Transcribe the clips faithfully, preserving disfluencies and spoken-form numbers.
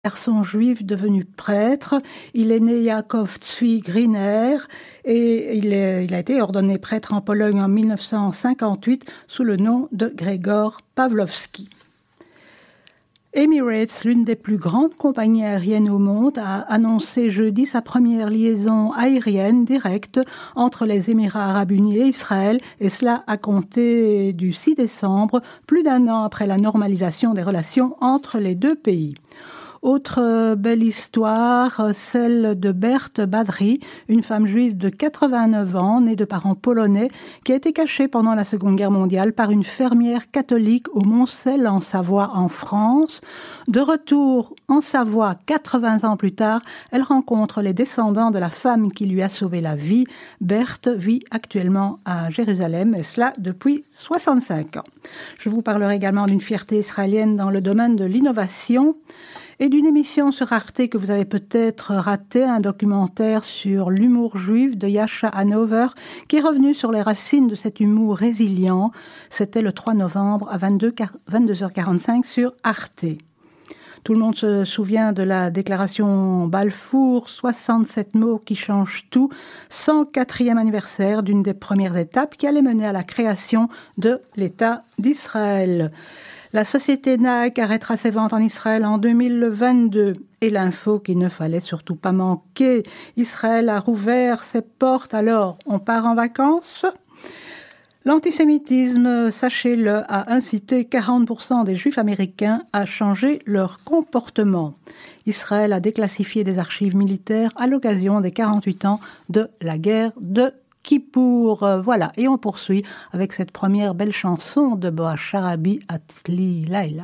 garçon juif devenu prêtre. Il est né Yaakov Tzvi Griner et il, est, il a été ordonné prêtre en Pologne en mille neuf cent cinquante-huit sous le nom de Gregor Pawlowski. Emirates, l'une des plus grandes compagnies aériennes au monde, a annoncé jeudi sa première liaison aérienne directe entre les Émirats arabes unis et Israël, et cela à compter du six décembre, plus d'un an après la normalisation des relations entre les deux pays. Autre belle histoire, celle de Berthe Badri, une femme juive de quatre-vingt-neuf ans, née de parents polonais, qui a été cachée pendant la Seconde Guerre mondiale par une fermière catholique au Montcel en Savoie en France. De retour en Savoie, quatre-vingts ans plus tard, elle rencontre les descendants de la femme qui lui a sauvé la vie. Berthe vit actuellement à Jérusalem, et cela depuis soixante-cinq ans. Je vous parlerai également d'une fierté israélienne dans le domaine de l'innovation et d'une émission sur Arte que vous avez peut-être raté, un documentaire sur l'humour juif de Yasha Hanover, qui est revenu sur les racines de cet humour résilient. C'était le trois novembre à vingt-deux heures quarante-cinq sur Arte. Tout le monde se souvient de la déclaration Balfour, soixante-sept mots qui changent tout, cent quatrième anniversaire d'une des premières étapes qui allait mener à la création de l'État d'Israël. La société Nike arrêtera ses ventes en Israël en deux mille vingt-deux. Et l'info qu'il ne fallait surtout pas manquer. Israël a rouvert ses portes, alors on part en vacances ? L'antisémitisme, sachez-le, a incité quarante pour cent des Juifs américains à changer leur comportement. Israël a déclassifié des archives militaires à l'occasion des quarante-huit ans de la guerre de Kippour. Voilà, et on poursuit avec cette première belle chanson de Boaz Sharabi, Atli Laila.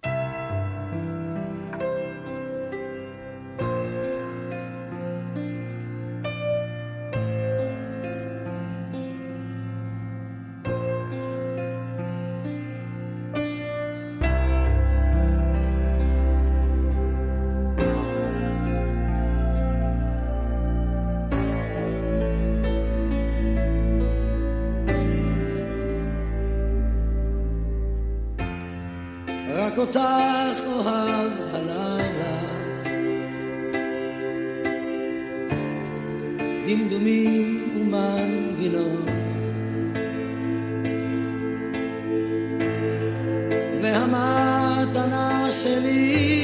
רק אותך אוהב הלילה, דמדומים ומנגינות, והמתנה שלי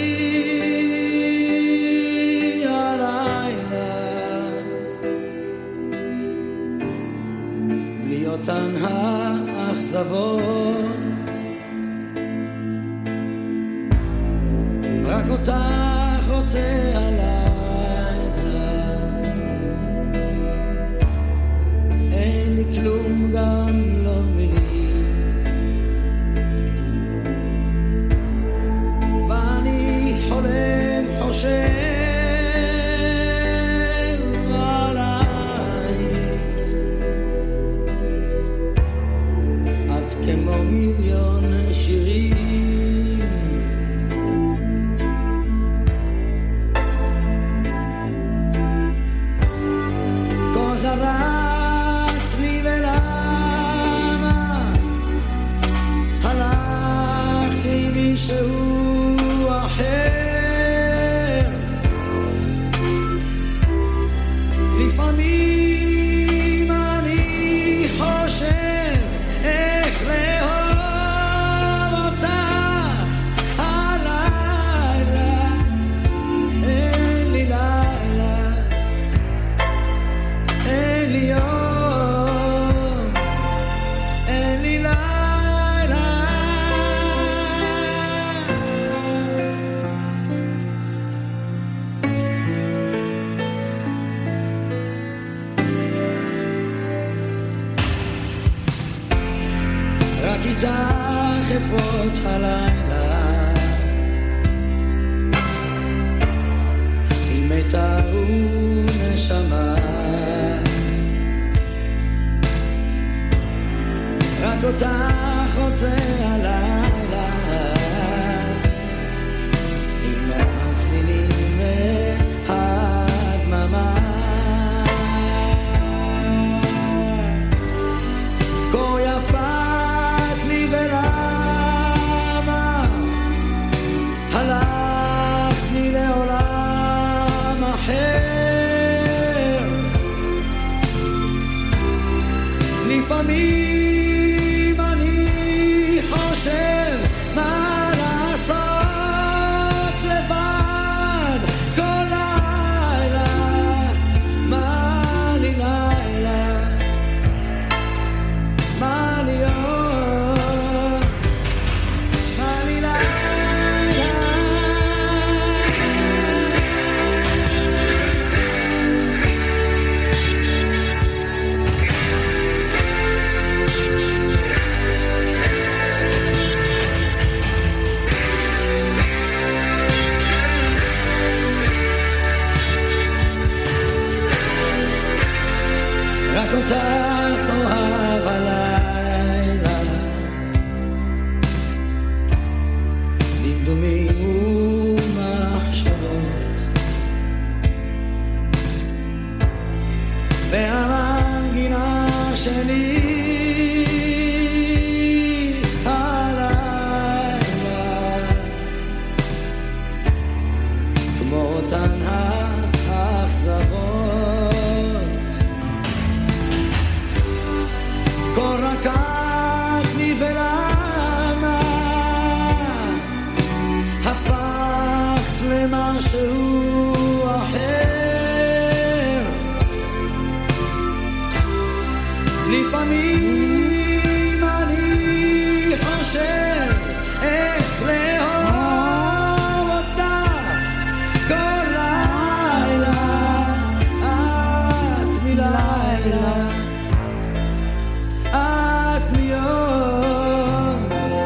הלילה, בלי אותן האכזבות, רק אותך רוצה הלילה, אין לי כלום גם לא מילים, ואני חולם חושב עלייך, את כמו מיליון שירים, שהוא אחר, לפעמים אני חושב איך לאהוב אותך הלילה, אין לי לילה, אין לי יום, אין לי לילה, איתך אפות הלילה, עם מיתר ונשמה, רק אותך רוצה הלילה, עם הצלילים והדממה, כה יפה ולמה הלכת לי לפעמים אני חושב מה לעשות לבד כל לילה, מה לי לילה, מה להיות, מה לי לילה. רק אותך אוהב הלילה, דמדומים ומחשבות, והמנגינה שלי הלילה, כמו אותן האכזבות, כל רקעת לי ולמה הפכת למשהו אחר. לפעמים אני חושב איך לאהוב אותך כל לילה, את מלילה, את מיום.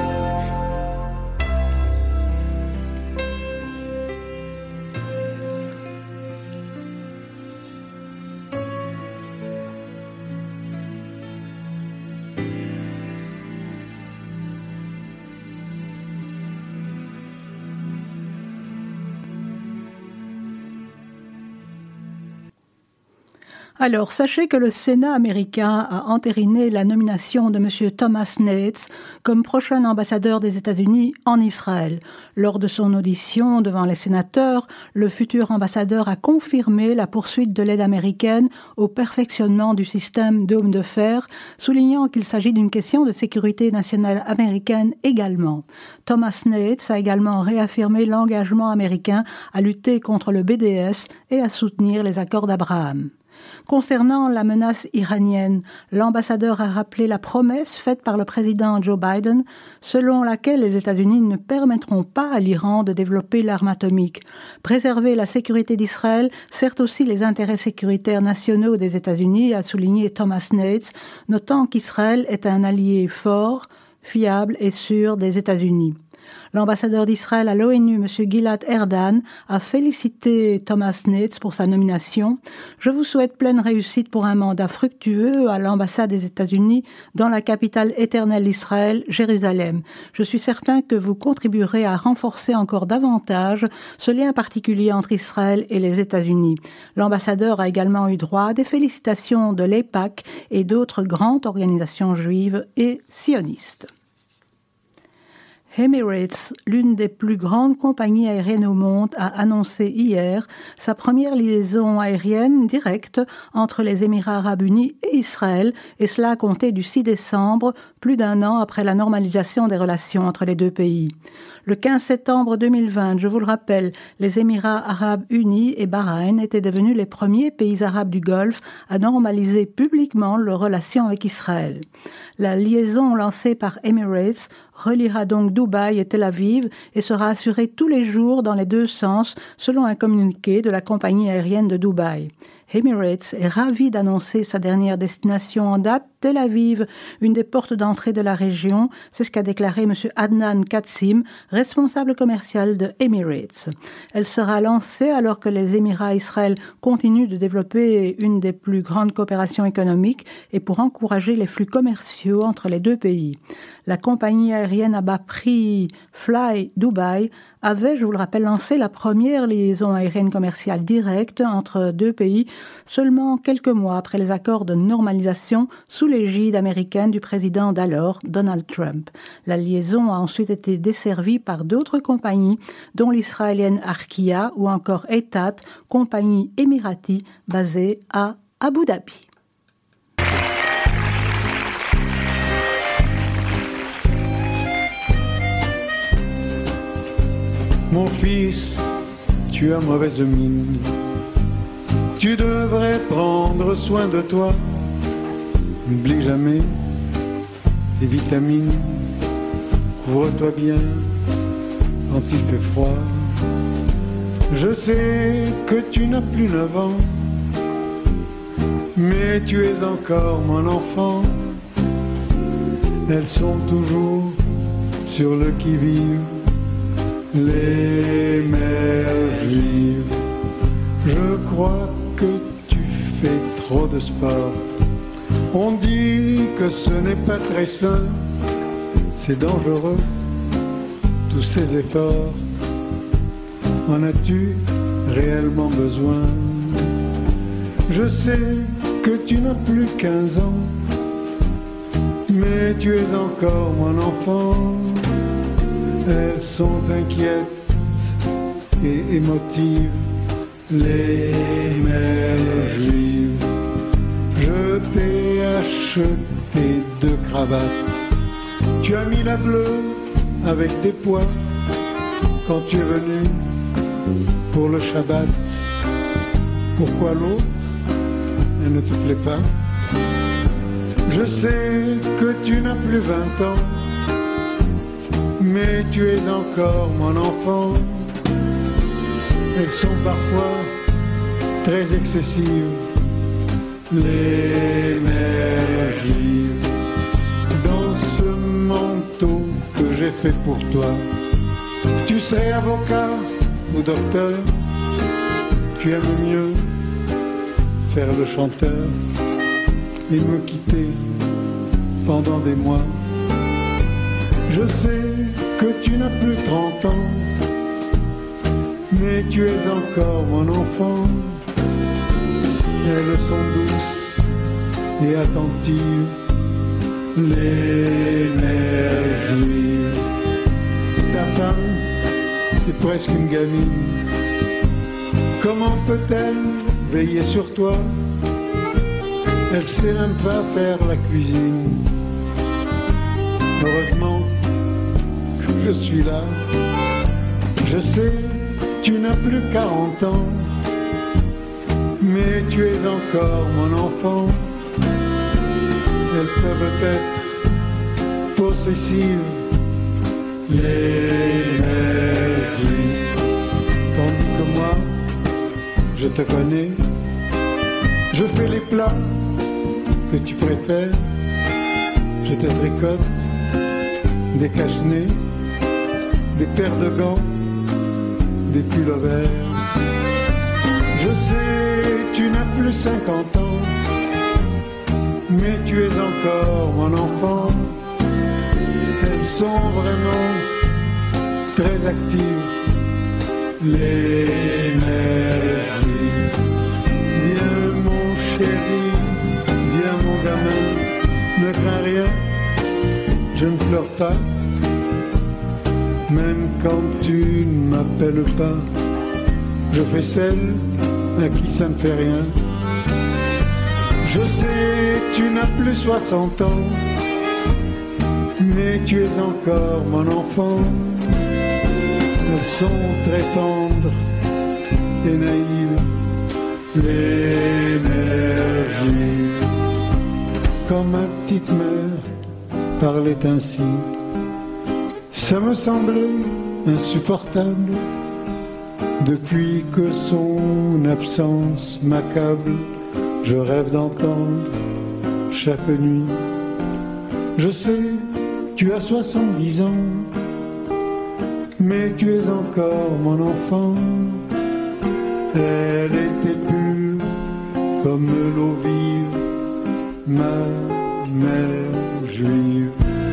Alors, sachez que le Sénat américain a entériné la nomination de M. Thomas Nates comme prochain ambassadeur des États-Unis en Israël. Lors de son audition devant les sénateurs, le futur ambassadeur a confirmé la poursuite de l'aide américaine au perfectionnement du système Dôme de fer, soulignant qu'il s'agit d'une question de sécurité nationale américaine également. Thomas Nates a également réaffirmé l'engagement américain à lutter contre le B D S et à soutenir les accords d'Abraham. Concernant la menace iranienne, l'ambassadeur a rappelé la promesse faite par le président Joe Biden, selon laquelle les États-Unis ne permettront pas à l'Iran de développer l'arme atomique. Préserver la sécurité d'Israël sert aussi les intérêts sécuritaires nationaux des États-Unis, a souligné Thomas Nates, notant qu'Israël est un allié fort, fiable et sûr des États-Unis. L'ambassadeur d'Israël à l'ONU, M. Gilad Erdan, a félicité Thomas Nates pour sa nomination. « Je vous souhaite pleine réussite pour un mandat fructueux à l'ambassade des États-Unis dans la capitale éternelle d'Israël, Jérusalem. Je suis certain que vous contribuerez à renforcer encore davantage ce lien particulier entre Israël et les États-Unis. » L'ambassadeur a également eu droit à des félicitations de l'E-P A C et d'autres grandes organisations juives et sionistes. Emirates, l'une des plus grandes compagnies aériennes au monde, a annoncé hier sa première liaison aérienne directe entre les Émirats arabes unis et Israël, et cela à compter du six décembre, plus d'un an après la normalisation des relations entre les deux pays. Le quinze septembre deux mille vingt, je vous le rappelle, les Émirats arabes unis et Bahreïn étaient devenus les premiers pays arabes du Golfe à normaliser publiquement leurs relations avec Israël. La liaison lancée par Emirates reliera donc Dubaï et Tel Aviv et sera assurée tous les jours dans les deux sens, selon un communiqué de la compagnie aérienne de Dubaï. Emirates est ravi d'annoncer sa dernière destination en date, Tel Aviv, une des portes d'entrée de la région. C'est ce qu'a déclaré M. Adnan Katsim, responsable commercial de Emirates. Elle sera lancée alors que les Émirats et Israël continuent de développer une des plus grandes coopérations économiques et pour encourager les flux commerciaux entre les deux pays. La compagnie aérienne à bas prix Fly Dubai avait, je vous le rappelle, lancé la première liaison aérienne commerciale directe entre deux pays seulement quelques mois après les accords de normalisation sous l'égide américaine du président d'alors, Donald Trump. La liaison a ensuite été desservie par d'autres compagnies, dont l'israélienne Arkia ou encore Etihad, compagnie émiratie basée à Abu Dhabi. Mon fils, tu as mauvaise mine. Tu devrais prendre soin de toi. N'oublie jamais tes vitamines. Couvre-toi bien quand il fait froid. Je sais que tu n'as plus neuf ans, mais tu es encore mon enfant. Elles sont toujours sur le qui-vive, les mères juives. Je crois que tu fais trop de sport. On dit que ce n'est pas très sain, c'est dangereux, tous ces efforts. En as-tu réellement besoin? Je sais que tu n'as plus quinze ans, mais tu es encore mon enfant. Elles sont inquiètes et émotives, les mères juives. Je t'ai acheté deux cravates. Tu as mis la bleue avec des pois quand tu es venu pour le Shabbat. Pourquoi l'autre, elle ne te plaît pas? Je sais que tu n'as plus vingt ans, mais tu es encore mon enfant. Elles sont parfois très excessives, les mères juives. Dans ce manteau que j'ai fait pour toi, tu serais avocat ou docteur. Tu aimes mieux faire le chanteur et me quitter pendant des mois. Je sais que tu n'as plus trente ans, mais tu es encore mon enfant. Elles sont douces et attentives, les mères juives. Ta femme, c'est presque une gamine. Comment peut-elle veiller sur toi? Elle sait même pas faire la cuisine. Heureusement que je suis là. Je sais, tu n'as plus quarante ans, mais tu es encore mon enfant. Elles peuvent être possessives, les mères juives. Tandis que moi, je te connais, je fais les plats que tu préfères. Je te tricote des cache-nez, des paires de gants, des pullovers. Je sais, tu n'as plus cinquante ans, mais tu es encore mon enfant. Elles sont vraiment très actives, les mères juives. Viens mon chéri, viens mon gamin, ne crains rien, je ne pleure pas. Même quand tu ne m'appelles pas, je fais celle à qui ça ne fait rien. Je sais, tu n'as plus soixante ans, mais tu es encore mon enfant. Elles sont très tendres et naïves, les mères juives. Quand ma petite mère parlait ainsi, ça me semblait insupportable. Depuis que son absence m'accable, je rêve d'entendre chaque nuit. Je sais, tu as soixante-dix ans, mais tu es encore mon enfant. Elle était pure comme l'eau vive, ma mère juive.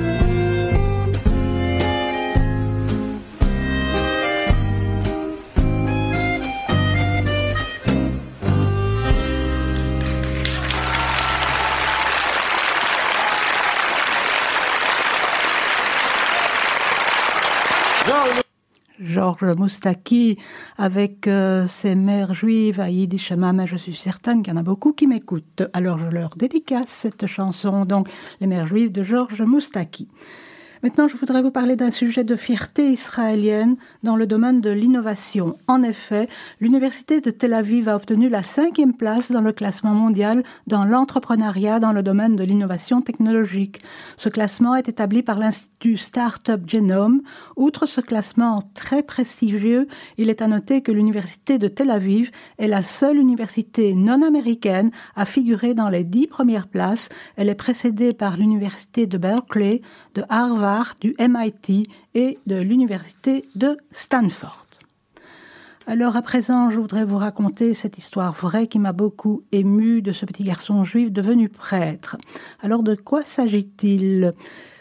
Georges Moustaki avec euh, ses mères juives à Yiddish Mama. Je suis certaine qu'il y en a beaucoup qui m'écoutent. Alors je leur dédicace cette chanson, donc les mères juives de Georges Moustaki. Maintenant, je voudrais vous parler d'un sujet de fierté israélienne dans le domaine de l'innovation. En effet, l'Université de Tel Aviv a obtenu la cinquième place dans le classement mondial dans l'entrepreneuriat dans le domaine de l'innovation technologique. Ce classement est établi par l'Institut Startup Genome. Outre ce classement très prestigieux, il est à noter que l'Université de Tel Aviv est la seule université non américaine à figurer dans les dix premières places. Elle est précédée par l'Université de Berkeley, de Harvard, du M I T et de l'université de Stanford. Alors à présent, je voudrais vous raconter cette histoire vraie qui m'a beaucoup émue de ce petit garçon juif devenu prêtre. Alors de quoi s'agit-il ?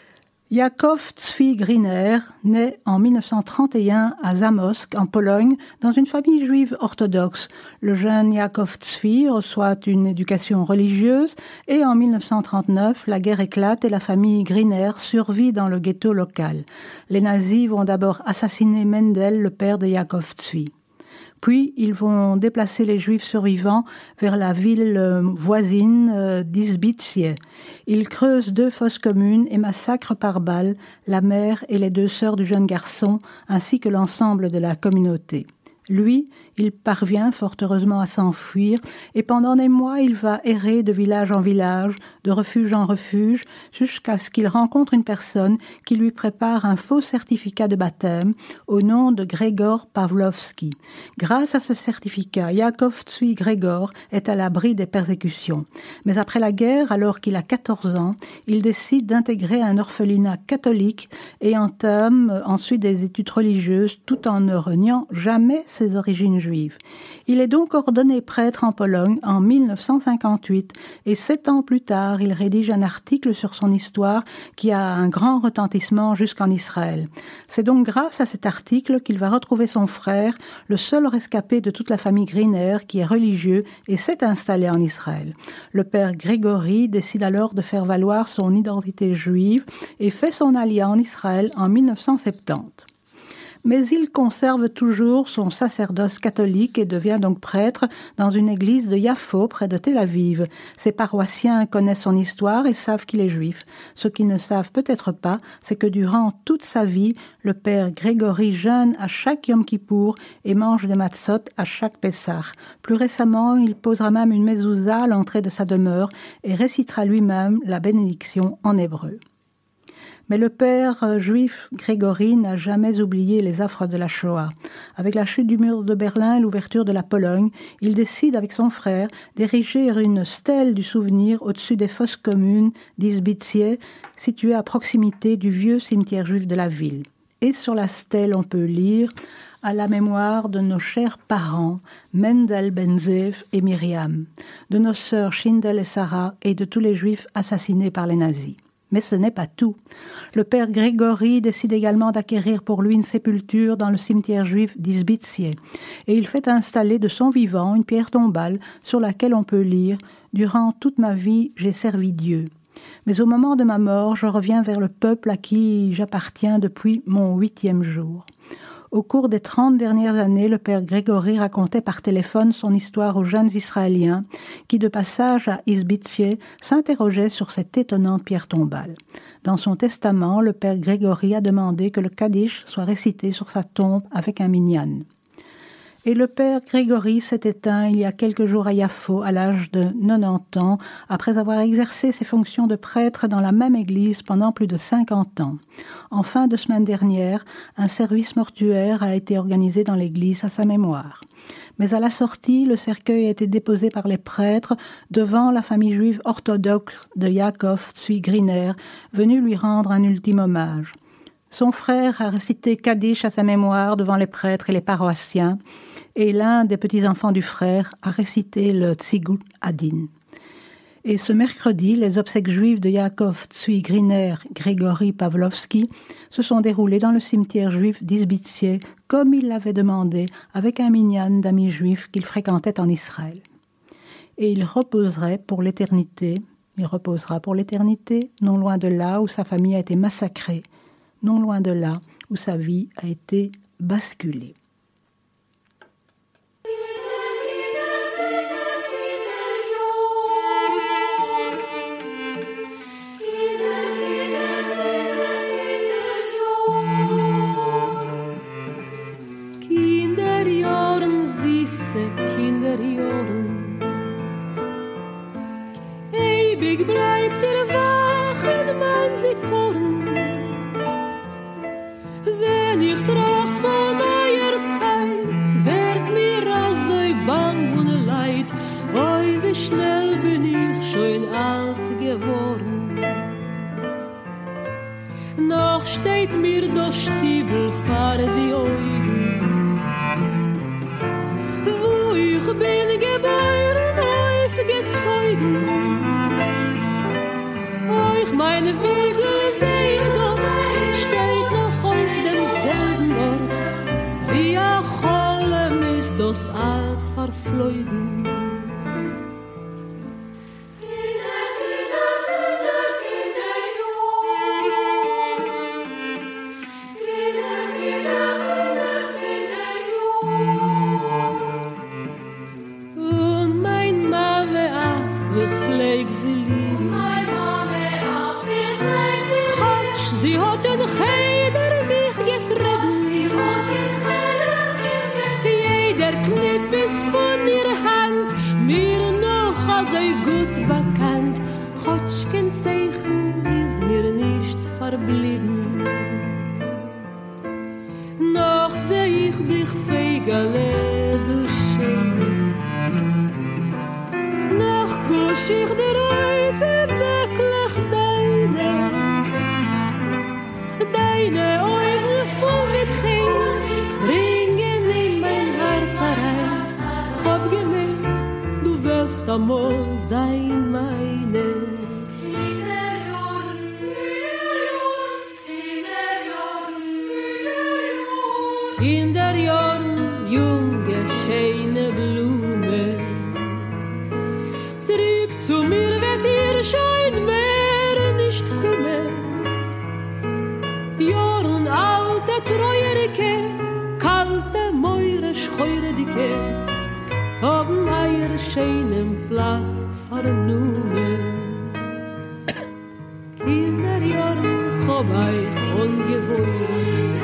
Yaakov Tzvi Griner naît en mille neuf cent trente et un à Zamość, en Pologne, dans une famille juive orthodoxe. Le jeune Yaakov Tzvi reçoit une éducation religieuse et en mille neuf cent trente-neuf, la guerre éclate et la famille Griner survit dans le ghetto local. Les nazis vont d'abord assassiner Mendel, le père de Yaakov Tzvi. Puis, ils vont déplacer les Juifs survivants vers la ville voisine d'Izbitsié. Ils creusent deux fosses communes et massacrent par balles la mère et les deux sœurs du jeune garçon, ainsi que l'ensemble de la communauté. Lui, il parvient fort heureusement à s'enfuir et pendant des mois, il va errer de village en village, de refuge en refuge, jusqu'à ce qu'il rencontre une personne qui lui prépare un faux certificat de baptême au nom de Grégor Pavlovski. Grâce à ce certificat, Yaakov Tzvi Grégor est à l'abri des persécutions. Mais après la guerre, alors qu'il a quatorze ans, il décide d'intégrer un orphelinat catholique et entame ensuite des études religieuses tout en ne reniant jamais ses origines juives. Il est donc ordonné prêtre en Pologne en mille neuf cent cinquante-huit et sept ans plus tard, il rédige un article sur son histoire qui a un grand retentissement jusqu'en Israël. C'est donc grâce à cet article qu'il va retrouver son frère, le seul rescapé de toute la famille Griner qui est religieux et s'est installé en Israël. Le père Grégory décide alors de faire valoir son identité juive et fait son alia en Israël en mille neuf cent soixante-dix. Mais il conserve toujours son sacerdoce catholique et devient donc prêtre dans une église de Yafo, près de Tel Aviv. Ses paroissiens connaissent son histoire et savent qu'il est juif. Ce qu'ils ne savent peut-être pas, c'est que durant toute sa vie, le père Grégory jeûne à chaque Yom Kippour et mange des matzot à chaque Pessah. Plus récemment, il posera même une mezouza à l'entrée de sa demeure et récitera lui-même la bénédiction en hébreu. Mais le père juif Grégory n'a jamais oublié les affres de la Shoah. Avec la chute du mur de Berlin et l'ouverture de la Pologne, il décide avec son frère d'ériger une stèle du souvenir au-dessus des fosses communes d'Izbitsié, située à proximité du vieux cimetière juif de la ville. Et sur la stèle, on peut lire « À la mémoire de nos chers parents, Mendel Ben Zev et Myriam, de nos sœurs Shindel et Sarah et de tous les juifs assassinés par les nazis. » Mais ce n'est pas tout. Le père Grégory décide également d'acquérir pour lui une sépulture dans le cimetière juif d'Izbitsié. Et il fait installer de son vivant une pierre tombale sur laquelle on peut lire « Durant toute ma vie, j'ai servi Dieu. Mais au moment de ma mort, je reviens vers le peuple à qui j'appartiens depuis mon huitième jour. » Au cours des trente dernières années, le père Grégory racontait par téléphone son histoire aux jeunes Israéliens qui, de passage à Izbitsié, s'interrogeaient sur cette étonnante pierre tombale. Dans son testament, le père Grégory a demandé que le Kaddish soit récité sur sa tombe avec un minyan. Et le père Grégory s'est éteint il y a quelques jours à Yafo, à l'âge de quatre-vingt-dix ans, après avoir exercé ses fonctions de prêtre dans la même église pendant plus de cinquante ans. En fin de semaine dernière, un service mortuaire a été organisé dans l'église à sa mémoire. Mais à la sortie, le cercueil a été déposé par les prêtres devant la famille juive orthodoxe de Yaakov Tzvi Griner, venue lui rendre un ultime hommage. Son frère a récité Kaddish à sa mémoire devant les prêtres et les paroissiens, et l'un des petits-enfants du frère a récité le Tzigut Adin. Et ce mercredi, les obsèques juives de Yaakov Tzvi Griner Grégory Pavlovski se sont déroulées dans le cimetière juif d'Izbitsié, comme il l'avait demandé, avec un minyan d'amis juifs qu'il fréquentait en Israël. Et il reposerait pour l'éternité, il reposera pour l'éternité, non loin de là où sa famille a été massacrée, non loin de là où sa vie a été basculée. wie schnell bin ich schon alt geworden. Noch steht mir der Stiebel vor die Augen, wo ich bin geboren, aufgezogen. Euch meine Wiegel seh ich dort, steht noch auf demselben Ort, wie ein Cholem ist das als verflogen. Verblieben. Noch seh ich dich feigele, du Schöne. Noch kusch ich dir Räufe wirklich deine. Deine Augen voll mit Kind ringen in mein Herz herein. Ich hab gemerkt, du wirst einmal sein meine. In der Jorn, junge, schöne Blume, zurück zu mir wird ihr schein mehr nicht kommen. Jorn, alte, treuerike, kalte, meure, scheurige, haben ihr schönen Platz vernommen. In der Jorn, hab ich ungewohnt.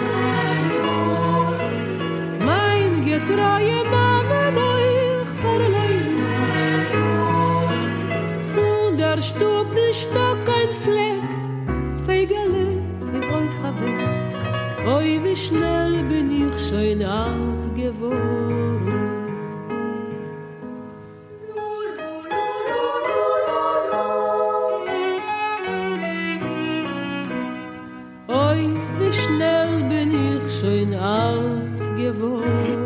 Getreue Mama euch verleihen. Von der Stub der Stock ein Fleck, Feigele ist euch weg. Oi, wie schnell bin ich schon alt geworden. Oi, wie schnell bin ich schon alt geworden.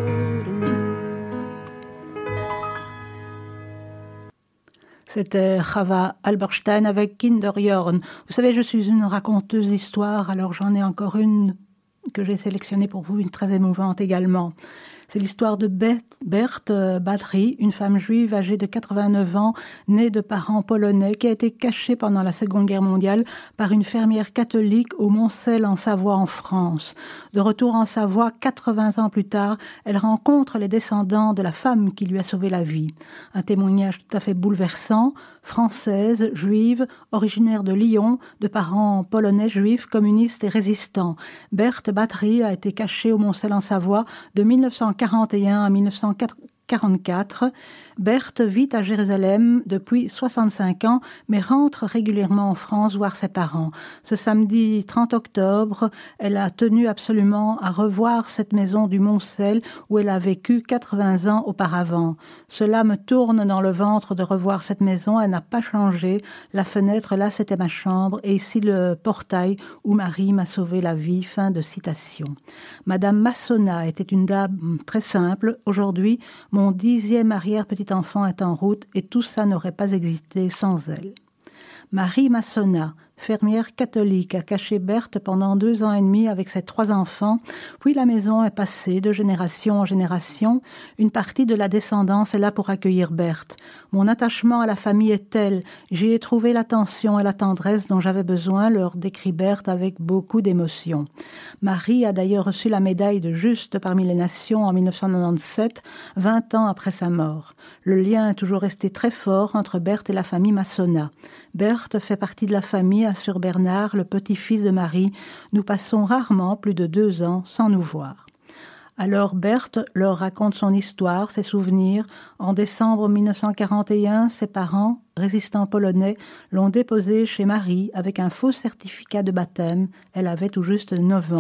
C'était Chava Alberstein avec Kinderjorn. Vous savez, je suis une raconteuse d'histoire, alors j'en ai encore une que j'ai sélectionnée pour vous, une très émouvante également. C'est l'histoire de Berthe Badry, une femme juive âgée de quatre-vingt-neuf ans, née de parents polonais, qui a été cachée pendant la Seconde Guerre mondiale par une fermière catholique au Moncel en Savoie en France. De retour en Savoie, quatre-vingts ans plus tard, elle rencontre les descendants de la femme qui lui a sauvé la vie. Un témoignage tout à fait bouleversant, française, juive, originaire de Lyon, de parents polonais, juifs, communistes et résistants. Berthe Badry a été cachée au Moncel en Savoie de mille neuf cent quarante et un à mille neuf cent quarante-quatre. Berthe vit à Jérusalem depuis soixante-cinq ans, mais rentre régulièrement en France voir ses parents. Ce samedi trente octobre, elle a tenu absolument à revoir cette maison du Moncel où elle a vécu quatre-vingts ans auparavant. Cela me tourne dans le ventre de revoir cette maison, elle n'a pas changé. La fenêtre, là, c'était ma chambre, et ici le portail où Marie m'a sauvé la vie. Fin de citation. Madame Massona était une dame très simple. Aujourd'hui, mon dixième arrière-petit enfant est en route et tout ça n'aurait pas existé sans elle. Marie Massona, fermière catholique, a caché Berthe pendant deux ans et demi avec ses trois enfants, puis la maison est passée de génération en génération. Une partie de la descendance est là pour accueillir Berthe. Mon attachement à la famille est tel, j'y ai trouvé l'attention et la tendresse dont j'avais besoin, leur décrit Berthe avec beaucoup d'émotion. Marie a d'ailleurs reçu la médaille de Juste parmi les nations en mille neuf cent quatre-vingt-dix-sept, vingt ans après sa mort. Le lien est toujours resté très fort entre Berthe et la famille Massona. Berthe fait partie de la famille sur Bernard, le petit-fils de Marie. Nous passons rarement plus de deux ans sans nous voir. Alors Berthe leur raconte son histoire, ses souvenirs. En décembre mille neuf cent quarante et un, ses parents, résistants polonais, l'ont déposée chez Marie avec un faux certificat de baptême. Elle avait tout juste neuf ans.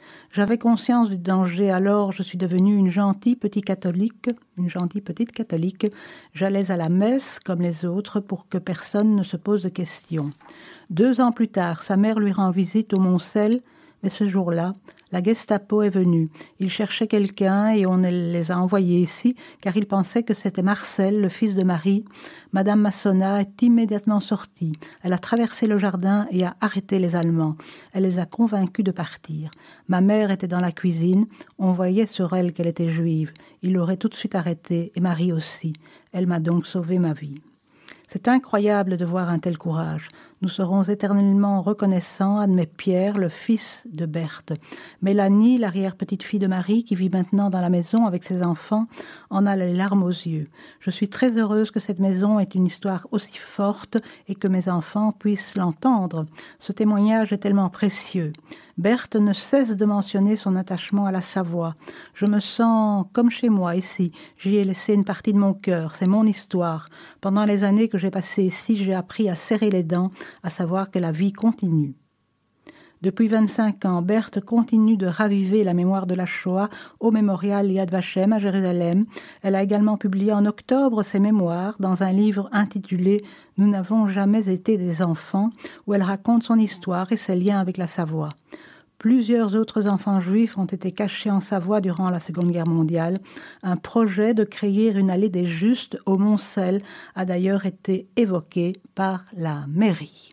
J'avais conscience du danger, alors je suis devenue une gentille petite catholique, une gentille petite catholique. J'allais à la messe comme les autres pour que personne ne se pose de questions. Deux ans plus tard, sa mère lui rend visite au Moncel, mais ce jour-là, la Gestapo est venue. Ils cherchaient quelqu'un et on les a envoyés ici car ils pensaient que c'était Marcel, le fils de Marie. Madame Massona est immédiatement sortie. Elle a traversé le jardin et a arrêté les Allemands. Elle les a convaincus de partir. Ma mère était dans la cuisine. On voyait sur elle qu'elle était juive. Ils l'auraient tout de suite arrêtée et Marie aussi. Elle m'a donc sauvé ma vie. C'est incroyable de voir un tel courage. Nous serons éternellement reconnaissants, admet Pierre, le fils de Berthe. Mélanie, l'arrière-petite-fille de Marie, qui vit maintenant dans la maison avec ses enfants, en a les larmes aux yeux. Je suis très heureuse que cette maison ait une histoire aussi forte et que mes enfants puissent l'entendre. Ce témoignage est tellement précieux. Berthe ne cesse de mentionner son attachement à la Savoie. Je me sens comme chez moi ici. J'y ai laissé une partie de mon cœur. C'est mon histoire. Pendant les années que j'ai passées ici, j'ai appris à serrer les dents, à savoir que la vie continue. Depuis vingt-cinq ans, Berthe continue de raviver la mémoire de la Shoah au mémorial Yad Vashem à Jérusalem. Elle a également publié en octobre ses mémoires dans un livre intitulé « Nous n'avons jamais été des enfants » où elle raconte son histoire et ses liens avec la Savoie. Plusieurs autres enfants juifs ont été cachés en Savoie durant la Seconde Guerre mondiale. Un projet de créer une allée des Justes au Moncel a d'ailleurs été évoqué par la mairie.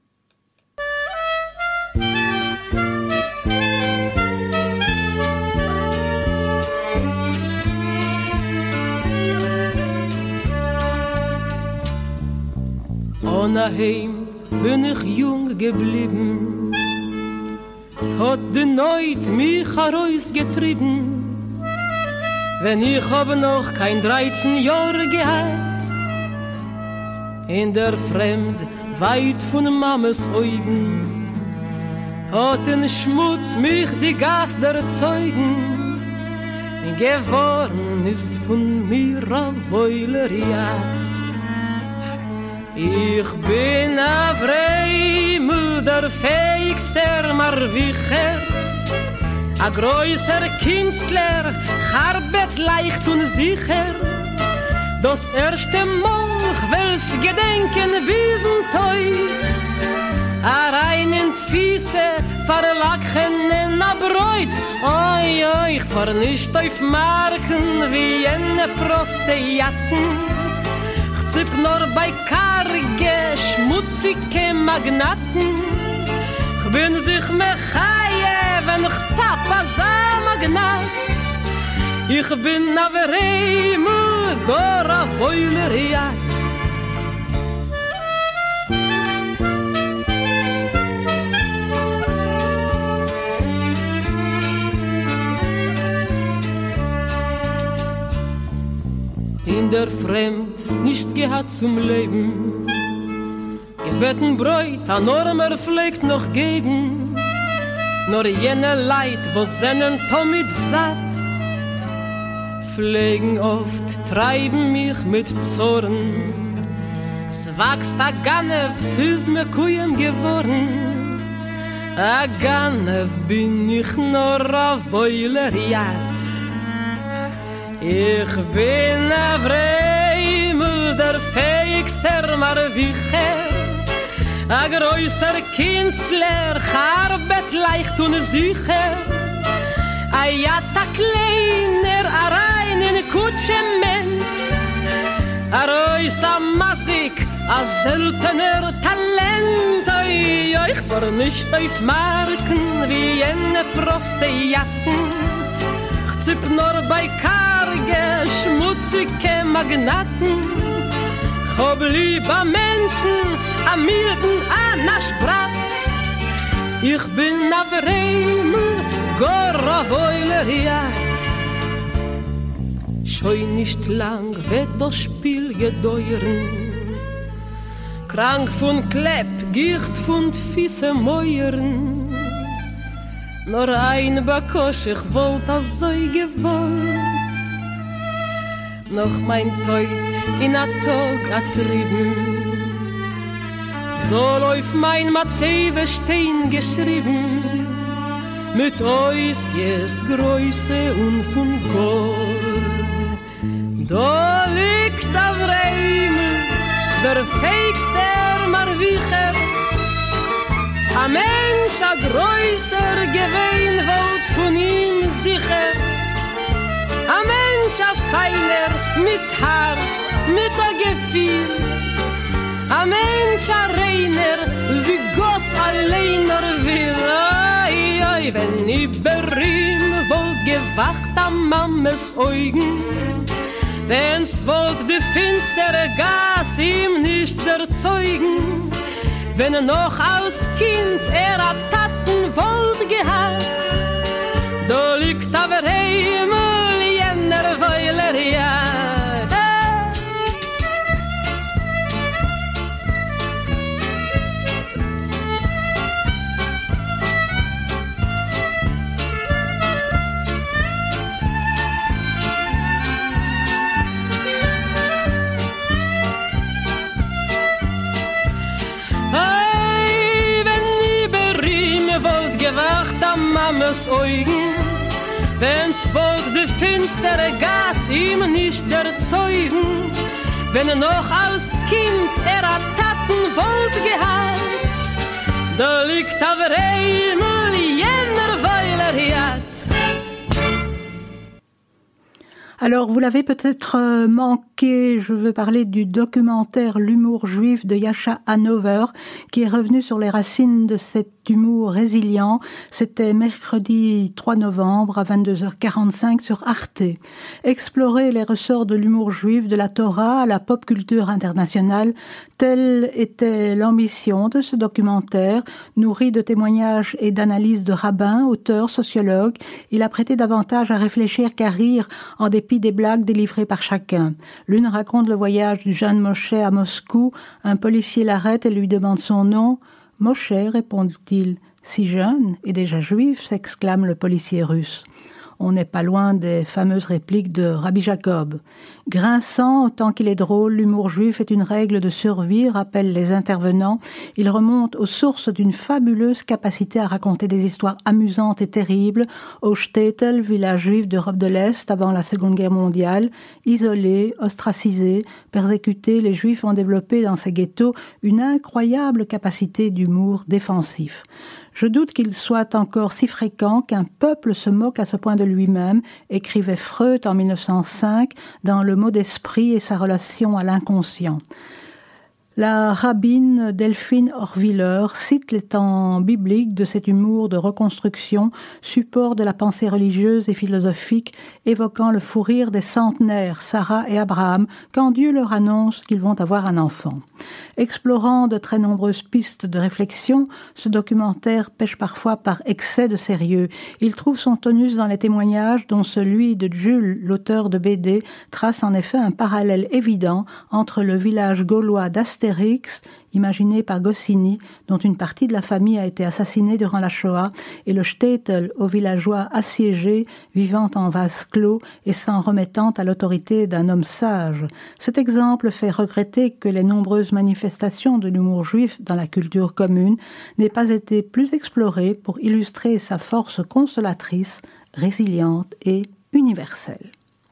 Onaheim bin ich jung geblieben. Es hat die Neut mich herausgetrieben, wenn ich hab noch kein dreizehn Jahre gehabt. In der Fremd, weit von Mames Augen, hat in Schmutz mich die Gas der Zeugen, geworden ist von mir a Wäuleriat. Ich bin a Vreimel, der fähigster Marwicher, a größer Künstler, arbeit leicht und sicher. Das erste Mal, ich will's gedenken bis und teut, a rein in d'Fiese, verlachen in a Bräut. Oi, oi, ich fahr nicht auf Marken wie jene Prostejaten. Zipp nur bei karge, schmutzige Magnaten. Ich bin sich mechaie, wenn ich tapp als ein Magnat. Ich bin a Vreimel, gar a Wäuleriat. In der Fremd nicht gehad zum Leben, gebeten Bräut an Normer pflegt noch geben, nur jene Leid, wo seinen Tomit satt, pflegen oft, treiben mich mit Zorn. Es wächst a Ganev, es ist mir Kuyem geworden, a Ganev bin ich nur a Wäuleriat. Ich bin a Vreimel, der fähigster Marwicher, a größer Künstler, arbeit leicht und sicher. A jata kleiner, a rein in Kutschement, a rößer Masik, a seltener Talent. Oi, oi, ich fahr nicht auf Marken wie jene Prostejaten. Zipp nur bei karge, schmutzige Magnaten. Ich hab lieber Menschen, a milden, a naschbrat. Ich bin a Vreimel, gar a Wäuleriat. Scheu nicht lang wird das Spiel gedauern. Krank von Klepp, Gicht von Füße Mäuern. Nur ein Bakosch, ich wollt das so gewollt. Noch mein Teut in a Tag ertrieben, soll auf mein Mazewe stehen geschrieben. mit Oisjes Größe und von Gold. Da liegt auf Reim der feigste Marwicher, a Mensch a größer Gewein wollt von ihm sicher, a Mensch a feiner mit Herz, mit a Gefühl, a Mensch a reiner wie Gott alleiner will. Ai, ai, wenn über ihm wollt gewacht am Mammes Augen, wenn's wollt die finstere Gas ihm nicht erzeugen, wenn er noch als Kind er a Taten wollt gehad, da liegt aber Himmel jener Weiler ja. Gewacht am Mammes Augen, wenn's wollt die finstere Gas ihm nicht erzeugen, wenn er noch als Kind er a Taten wollt gehad, da liegt aber Himmel jener Weiler hat. Alors, vous l'avez peut-être manqué, je veux parler du documentaire L'humour juif de Yasha Hanover, qui est revenu sur les racines de cet humour résilient. C'était mercredi trois novembre à vingt-deux heures quarante-cinq sur Arte. Explorer les ressorts de l'humour juif de la Torah à la pop culture internationale, telle était l'ambition de ce documentaire, nourri de témoignages et d'analyses de rabbins, auteurs, sociologues. Il a prêté davantage à réfléchir qu'à rire en dépit des blagues délivrées par chacun. L'une raconte le voyage du jeune Moshe à Moscou. Un policier l'arrête et lui demande son nom. « Moshe », répond-il. « Si jeune et déjà juif », s'exclame le policier russe. On n'est pas loin des fameuses répliques de Rabbi Jacob. Grinçant autant qu'il est drôle, l'humour juif est une règle de survie, rappellent les intervenants. Il remonte aux sources d'une fabuleuse capacité à raconter des histoires amusantes et terribles. Au Shtetl, village juif d'Europe de l'Est avant la Seconde Guerre mondiale, isolés, ostracisés, persécutés, les juifs ont développé dans ces ghettos une incroyable capacité d'humour défensif. Je doute qu'il soit encore si fréquent qu'un peuple se moque à ce point de lui-même, écrivait Freud en mille neuf cent cinq dans Le mot d'esprit et sa relation à l'inconscient. La rabbine Delphine Horviller cite les temps bibliques de cet humour de reconstruction, support de la pensée religieuse et philosophique, évoquant le fou rire des centenaires, Sarah et Abraham, quand Dieu leur annonce qu'ils vont avoir un enfant. Explorant de très nombreuses pistes de réflexion, ce documentaire pêche parfois par excès de sérieux. Il trouve son tonus dans les témoignages, dont celui de Jules, l'auteur de B D, trace en effet un parallèle évident entre le village gaulois d'Astérix, imaginé par Goscinny, dont une partie de la famille a été assassinée durant la Shoah, et le shtetl aux villageois assiégés, vivant en vase clos et s'en remettant à l'autorité d'un homme sage. Cet exemple fait regretter que les nombreuses manifestations de l'humour juif dans la culture commune n'aient pas été plus explorées pour illustrer sa force consolatrice, résiliente et universelle.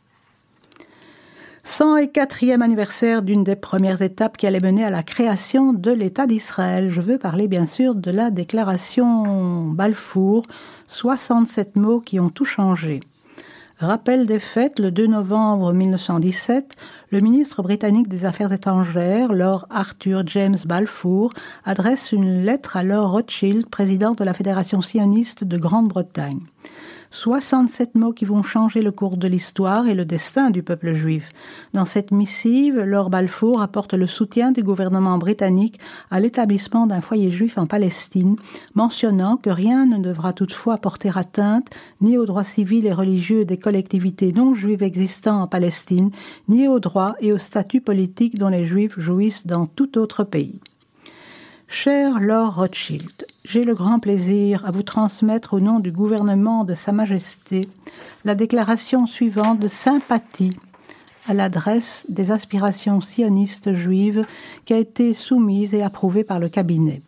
cent quatrième anniversaire d'une des premières étapes qui allait mener à la création de l'État d'Israël. Je veux parler bien sûr de la déclaration Balfour, soixante-sept mots qui ont tout changé. Rappel des faits, le deux novembre mille neuf cent dix-sept, le ministre britannique des Affaires étrangères, Lord Arthur James Balfour, adresse une lettre à Lord Rothschild, président de la Fédération sioniste de Grande-Bretagne. soixante-sept mots qui vont changer le cours de l'histoire et le destin du peuple juif. Dans cette missive, Lord Balfour apporte le soutien du gouvernement britannique à l'établissement d'un foyer juif en Palestine, mentionnant que rien ne devra toutefois porter atteinte ni aux droits civils et religieux des collectivités non juives existant en Palestine, ni aux droits et au statut politique dont les juifs jouissent dans tout autre pays. Cher Lord Rothschild, j'ai le grand plaisir à vous transmettre au nom du gouvernement de Sa Majesté la déclaration suivante de sympathie à l'adresse des aspirations sionistes juives qui a été soumise et approuvée par le cabinet.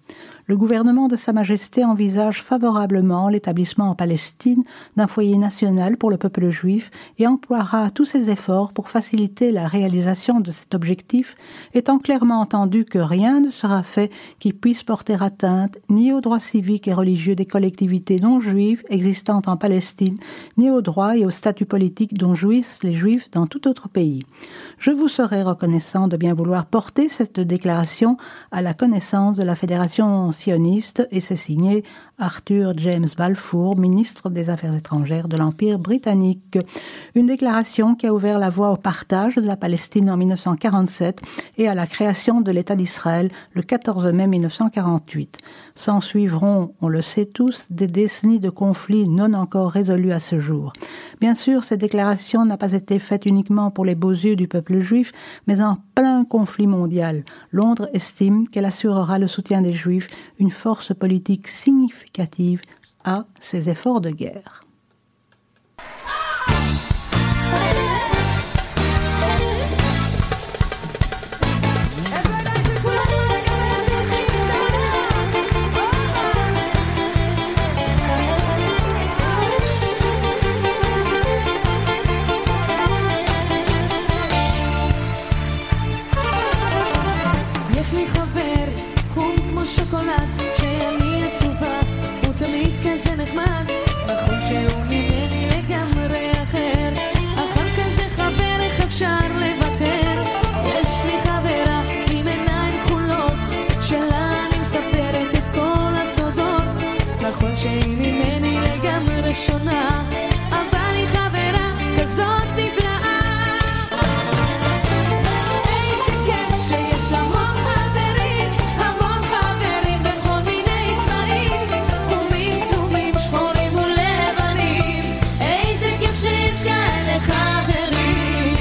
le gouvernement de Sa Majesté envisage favorablement l'établissement en Palestine d'un foyer national pour le peuple juif et emploiera tous ses efforts pour faciliter la réalisation de cet objectif, étant clairement entendu que rien ne sera fait qui puisse porter atteinte ni aux droits civiques et religieux des collectivités non juives existantes en Palestine, ni aux droits et au statut politique dont jouissent les Juifs dans tout autre pays. Je vous serai reconnaissant de bien vouloir porter cette déclaration à la connaissance de la Fédération sioniste et c'est signé Arthur James Balfour, ministre des Affaires étrangères de l'Empire britannique. Une déclaration qui a ouvert la voie au partage de la Palestine en dix-neuf cent quarante-sept et à la création de l'État d'Israël le quatorze mai dix-neuf cent quarante-huit. S'en suivront, on le sait tous, des décennies de conflits non encore résolus à ce jour. Bien sûr, cette déclaration n'a pas été faite uniquement pour les beaux yeux du peuple juif, mais en plein conflit mondial. Londres estime qu'elle assurera le soutien des Juifs, une force politique significative à ces efforts de guerre. שוקולד שאני עצובה הוא תמיד כזה נחמד נכון שהוא ממני לגמרי אחר אחר כזה חבר איך אפשר לוותר יש לי חברה עם עיניים כחולות שלה אני מספרת את כל הסודות נכון שהיא ממני לגמרי שונה אבל היא חברה כזאת נפלאה איזה כיף שיש המון חברים המון חברים בכל מיני צבעים תחומים כתומים שחורים ולבנים איזה כיף שיש כאלה חברים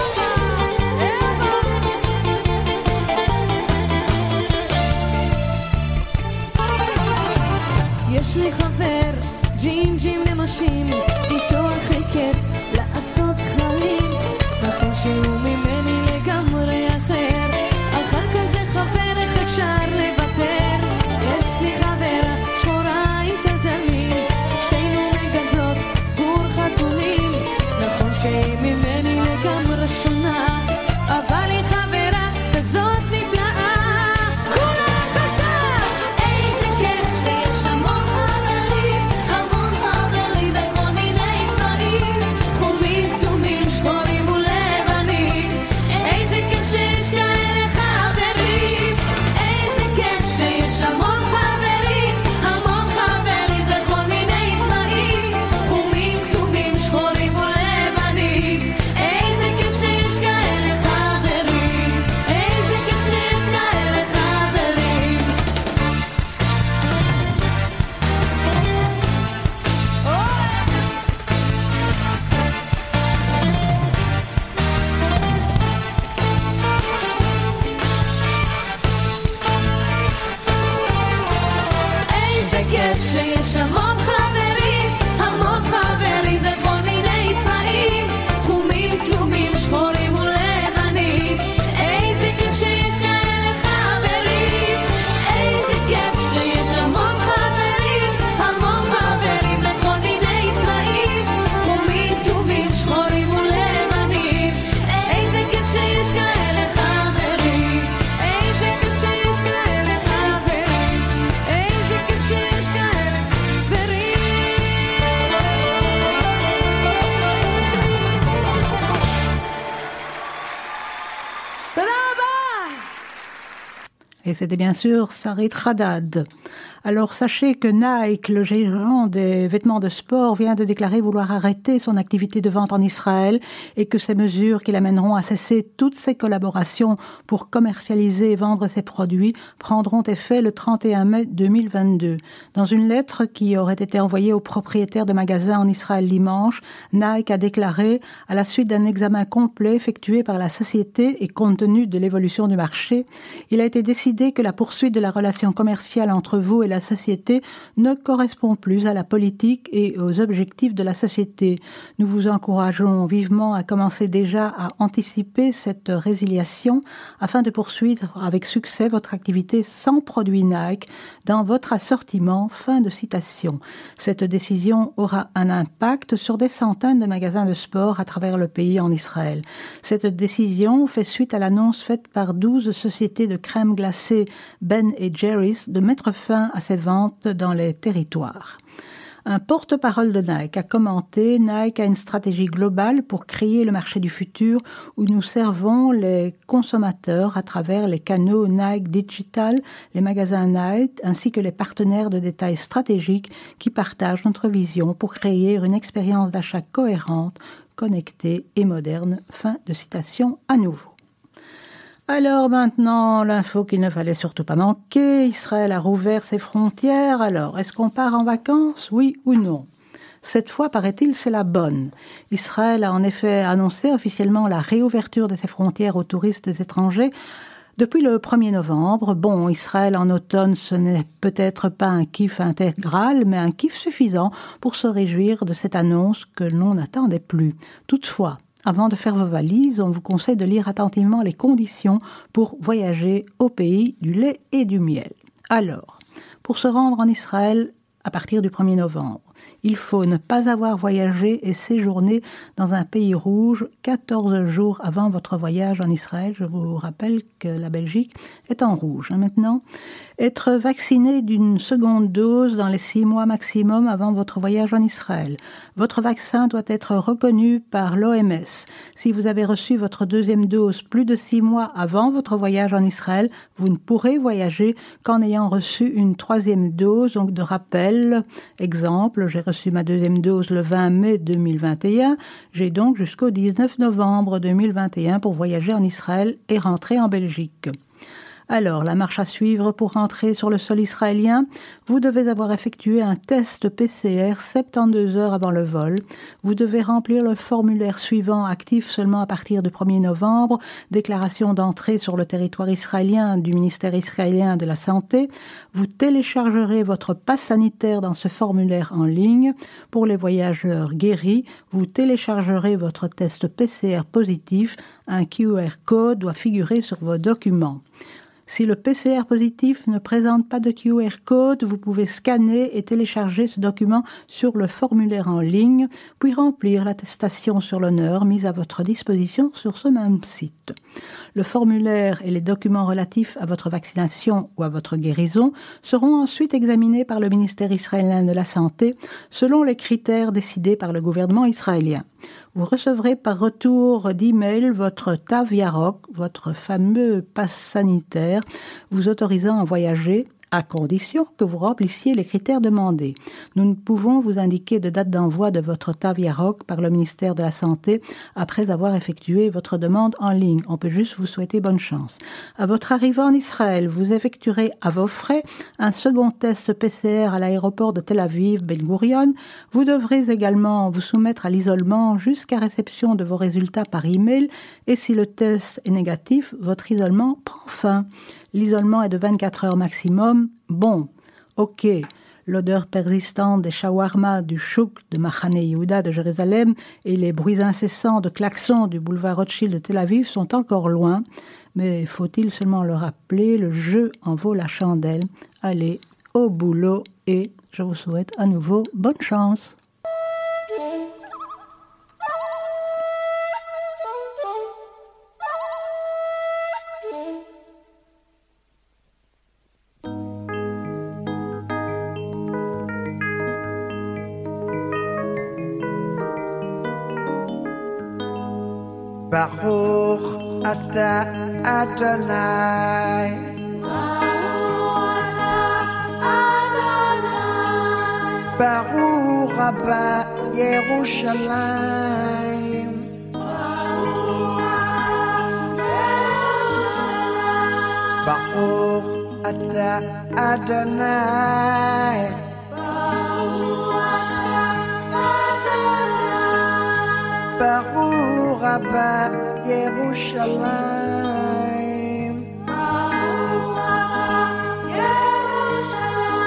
יש לי חבר ג'ים ג'ים למשים איתו הכי כיף לעשות חלים נכון שהוא ממני לגמרי אחר אחר כזה חבר איך אפשר לוותר יש לי חברה שחורה איתה תמים שתינו מגדלות גור חתולים נכון שהיא ממני לגמרי שונה אבל היא חברה כזאת נפלאה כולה כזאת איזה כיף שיש המון חברים המון חברים בכל מיני צבעים תחומים כתומים שחורים ולבנים איזה כיף שיש כאלה חברים איזה כיף שיש המון חברים המון חברים בכל מיני צבעים תחומים כתומים שחורים ולבנים איזה כיף שיש כאלה חברים איזה כיף שיש כאלה חברים איזה כיף שיש המון חברים המון חברים בכל מיני צבעים תחומים כתומים שחורים ולבנים איזה כיף שיש כאלה חברים איזה כיף שיש המון חברים המון חברים בכל מיני צבעים תחומים כתומים שחורים ולבנים איזה כיף שיש כאלה חברים איזה כיף שיש כאלה חברים איזה כיף שיש כאלה חברים תודה רבה Et c'était bien sûr Sarit Haddad. Alors sachez que Nike, le géant des vêtements de sport, vient de déclarer vouloir arrêter son activité de vente en Israël et que ces mesures qui l'amèneront à cesser toutes ses collaborations pour commercialiser et vendre ses produits prendront effet le trente et un mai deux mille vingt-deux. Dans une lettre qui aurait été envoyée aux propriétaires de magasins en Israël dimanche, Nike a déclaré, à la suite d'un examen complet effectué par la société et compte tenu de l'évolution du marché, il a été décidé que la poursuite de la relation commerciale entre vous et la société ne correspond plus à la politique et aux objectifs de la société. Nous vous encourageons vivement à commencer déjà à anticiper cette résiliation afin de poursuivre avec succès votre activité sans produit Nike dans votre assortiment. Fin de citation. Cette décision aura un impact sur des centaines de magasins de sport à travers le pays en Israël. Cette décision fait suite à l'annonce faite par douze sociétés de crème glacée Ben et Jerry's de mettre fin à ces ventes dans les territoires. Un porte-parole de Nike a commenté « Nike a une stratégie globale pour créer le marché du futur où nous servons les consommateurs à travers les canaux Nike Digital, les magasins Nike ainsi que les partenaires de détail stratégiques qui partagent notre vision pour créer une expérience d'achat cohérente, connectée et moderne. » Fin de citation à nouveau. Alors maintenant, l'info qu'il ne fallait surtout pas manquer, Israël a rouvert ses frontières. Alors, est-ce qu'on part en vacances, oui ou non? Cette fois, paraît-il, c'est la bonne. Israël a en effet annoncé officiellement la réouverture de ses frontières aux touristes étrangers depuis le premier novembre. Bon, Israël en automne, ce n'est peut-être pas un kiff intégral, mais un kiff suffisant pour se réjouir de cette annonce que l'on n'attendait plus. Toutefois, avant de faire vos valises, on vous conseille de lire attentivement les conditions pour voyager au pays du lait et du miel. Alors, pour se rendre en Israël à partir du premier novembre, il faut ne pas avoir voyagé et séjourné dans un pays rouge quatorze jours avant votre voyage en Israël. Je vous rappelle que la Belgique est en rouge. Maintenant, être vacciné d'une seconde dose dans les six mois maximum avant votre voyage en Israël. Votre vaccin doit être reconnu par l'O M S. Si vous avez reçu votre deuxième dose plus de six mois avant votre voyage en Israël, vous ne pourrez voyager qu'en ayant reçu une troisième dose. Donc de rappel, exemple, j'ai reçu ma deuxième dose le vingt mai deux mille vingt et un. J'ai donc jusqu'au dix-neuf novembre deux mille vingt et un pour voyager en Israël et rentrer en Belgique. Alors, la marche à suivre pour rentrer sur le sol israélien, vous devez avoir effectué un test P C R soixante-douze heures avant le vol. Vous devez remplir le formulaire suivant, actif seulement à partir du premier novembre, déclaration d'entrée sur le territoire israélien du ministère israélien de la Santé. Vous téléchargerez votre passe sanitaire dans ce formulaire en ligne. Pour les voyageurs guéris, vous téléchargerez votre test P C R positif. Un Q R code doit figurer sur vos documents. Si le P C R positif ne présente pas de Q R code, vous pouvez scanner et télécharger ce document sur le formulaire en ligne, puis remplir l'attestation sur l'honneur mise à votre disposition sur ce même site. Le formulaire et les documents relatifs à votre vaccination ou à votre guérison seront ensuite examinés par le ministère israélien de la Santé selon les critères décidés par le gouvernement israélien. Vous recevrez par retour d'email votre T A V Yarok, votre fameux passe sanitaire, vous autorisant à voyager à condition que vous remplissiez les critères demandés. Nous ne pouvons vous indiquer de date d'envoi de votre T A V Yarok par le ministère de la Santé après avoir effectué votre demande en ligne. On peut juste vous souhaiter bonne chance. À votre arrivée en Israël, vous effectuerez à vos frais un second test P C R à l'aéroport de Tel Aviv Ben Gurion. Vous devrez également vous soumettre à l'isolement jusqu'à réception de vos résultats par email et si le test est négatif, votre isolement prend fin. L'isolement est de vingt-quatre heures maximum. Bon, ok, l'odeur persistante des shawarma du chouk de Machane Yehuda de Jérusalem et les bruits incessants de klaxons du boulevard Rothschild de Tel Aviv sont encore loin. Mais faut-il seulement le rappeler, le jeu en vaut la chandelle. Allez, au boulot et je vous souhaite à nouveau bonne chance. Baruch Ata Adonai. Baruch Rabba Yerushalayim. Baruch Ata Adonai. Baruch Rabba Yerushalayim.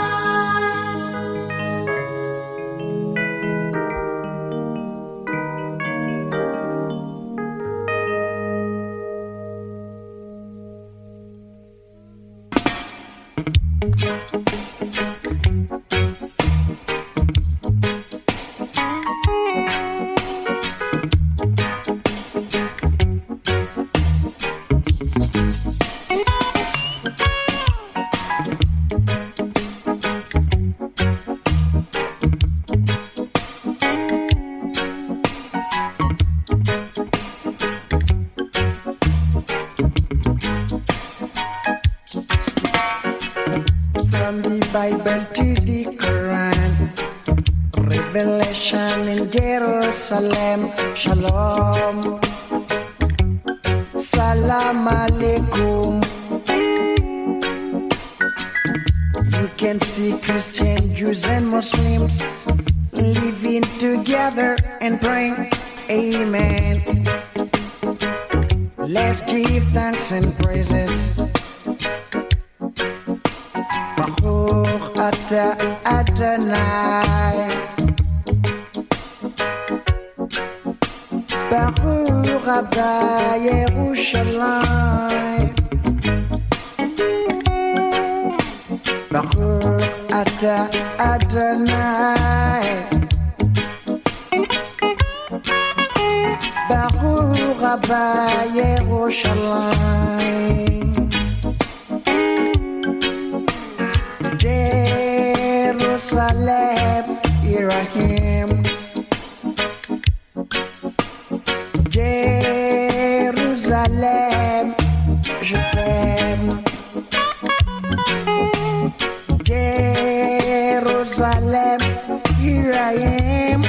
Bible to the Quran, Revelation in Jerusalem, Shalom, Salam Alaikum. You can see Christian, Jews and Muslims living together and praying, Amen. Let's give thanks and praises. Ata Adonai, Baruch Haba Yerushalayim, Baruch Ata Adonai, Baruch Haba Yerushalayim. Jerusalem, here I am. Jerusalem, je t'aime. Jerusalem, here I am.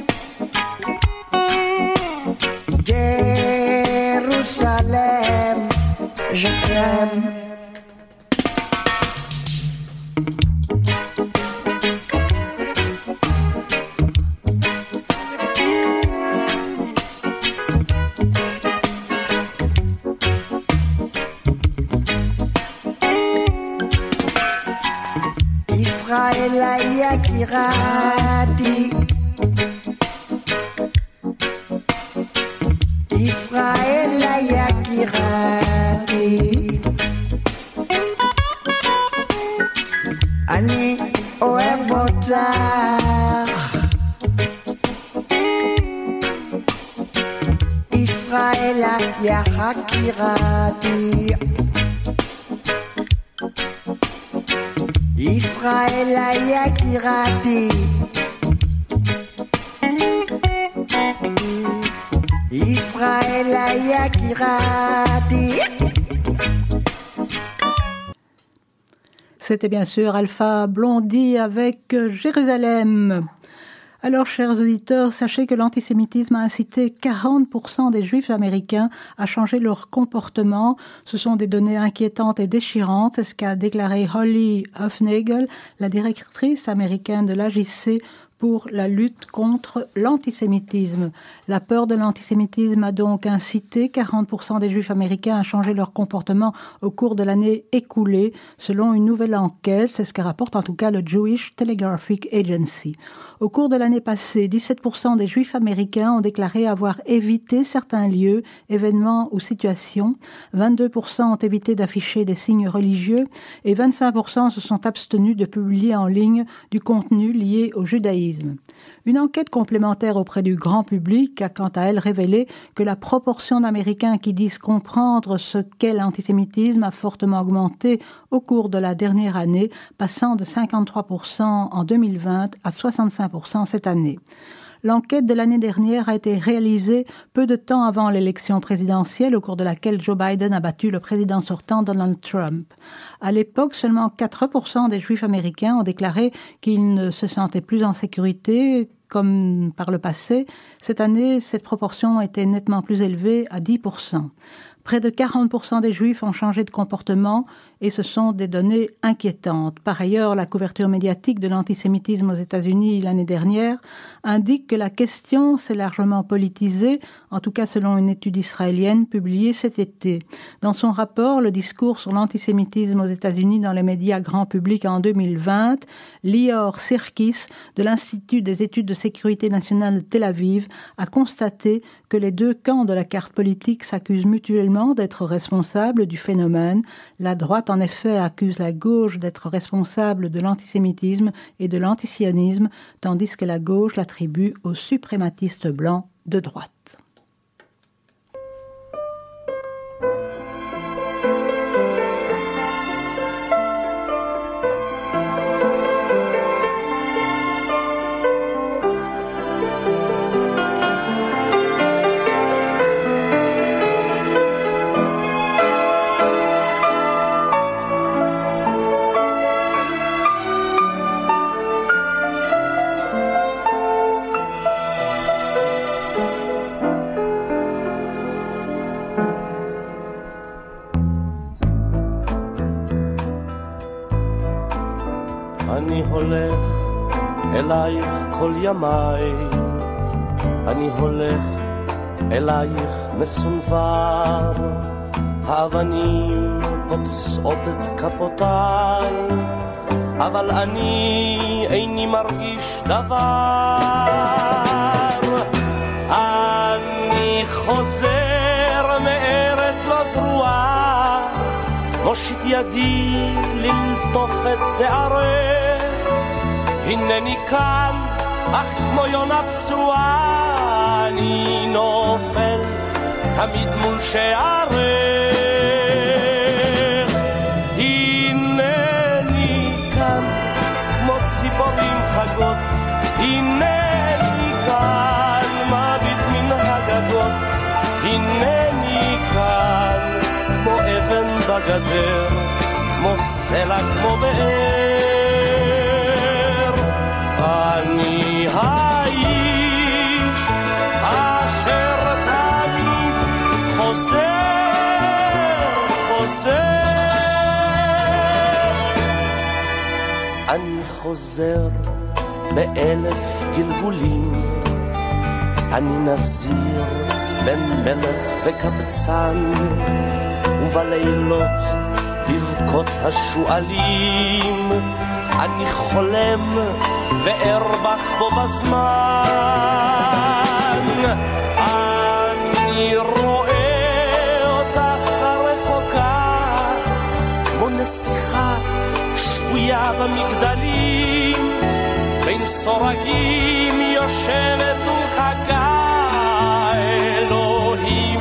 Jerusalem, je t'aime. Israël Yakirati, Israël Yakirati, Ani Oevotar, Israël Yakirati. Israël Yakirati, Israël Yakirati. C'était bien sûr Alpha Blondy avec Jérusalem. Alors, chers auditeurs, sachez que l'antisémitisme a incité quarante pour cent des Juifs américains à changer leur comportement. Ce sont des données inquiétantes et déchirantes. C'est ce qu'a déclaré Holly Hufnagel, la directrice américaine de l'A J C pour la lutte contre l'antisémitisme. La peur de l'antisémitisme a donc incité quarante pour cent des Juifs américains à changer leur comportement au cours de l'année écoulée, selon une nouvelle enquête. C'est ce que rapporte en tout cas le Jewish Telegraphic Agency. Au cours de l'année passée, dix-sept pour cent des Juifs américains ont déclaré avoir évité certains lieux, événements ou situations. vingt-deux pour cent ont évité d'afficher des signes religieux et vingt-cinq pour cent se sont abstenus de publier en ligne du contenu lié au judaïsme. Une enquête complémentaire auprès du grand public a quant à elle révélé que la proportion d'Américains qui disent comprendre ce qu'est l'antisémitisme a fortement augmenté au cours de la dernière année, passant de cinquante-trois pour cent en deux mille vingt à soixante-cinq pour cent cette année. L'enquête de l'année dernière a été réalisée peu de temps avant l'élection présidentielle au cours de laquelle Joe Biden a battu le président sortant Donald Trump. À l'époque, seulement quatre pour cent des Juifs américains ont déclaré qu'ils ne se sentaient plus en sécurité comme par le passé. Cette année, cette proportion était nettement plus élevée à dix pour cent. Près de quarante pour cent des Juifs ont changé de comportement et ce sont des données inquiétantes. Par ailleurs, la couverture médiatique de l'antisémitisme aux États-Unis l'année dernière indique que la question s'est largement politisée, en tout cas selon une étude israélienne publiée cet été. Dans son rapport, le discours sur l'antisémitisme aux États-Unis dans les médias grand public en deux mille vingt, Lior Sirkis de l'Institut des études de sécurité nationale de Tel Aviv a constaté que les deux camps de la carte politique s'accusent mutuellement musulmans d'être responsables du phénomène. La droite, en effet, accuse la gauche d'être responsable de l'antisémitisme et de l'antisionisme, tandis que la gauche l'attribue aux suprématistes blancs de droite. אני הולך אלייך כל ימיי, אני הולך אלייך מסונבר, האבנים פוצעות את כפותיי, אבל אני איני מרגיש דבר. אני חוזר מארץ לא זרועה, מושיט ידי ללטוף את שערך, הנני כאן, אך כמו יונה פצועה, אני נופל תמיד מול שערך. הנני כאן, כמו ציפורים חגות, הנני כאן, מביט מן הגגות, הנני כאן, כמו אבן בגדר, כמו סלע, כמו באר. אני האיש אשר תמיד חוזר, חוזר. אני חוזר באלף גלגולים, אני נזיר בין מלך וקבצן, ובלילות בבכות השואלים אני חולם וארבח בו בזמן. אני רואה אותך הרחוקה כמו נסיכה שבויה במגדלים, בין סורגים יושבת ומחכה. אלוהים,